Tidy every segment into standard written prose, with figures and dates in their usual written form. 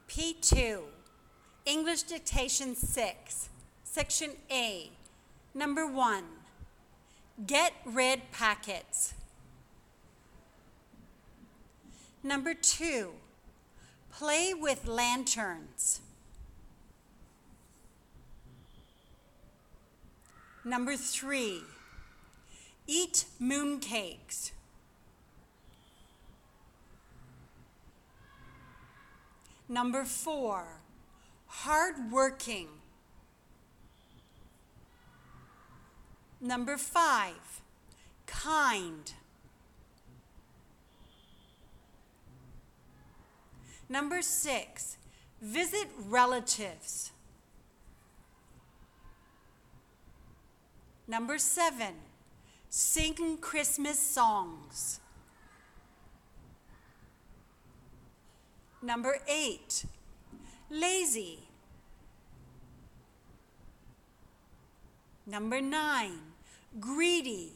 P2, English Dictation 6, Section A. Number 1, get rid packets. Number 2, play with lanterns. Number 3, eat mooncakes. Number 4, hardworking. Number 5, kind. Number 6, visit relatives. Number 7, sing Christmas songs. Number 8, lazy. Number 9, greedy.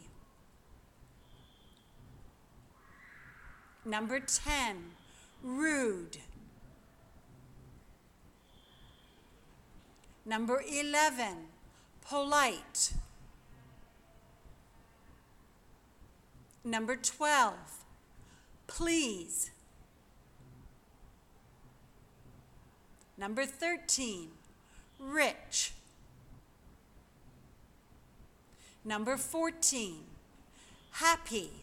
Number 10, rude. Number 11, polite. Number 12, please. Number 13, rich. Number 14, happy.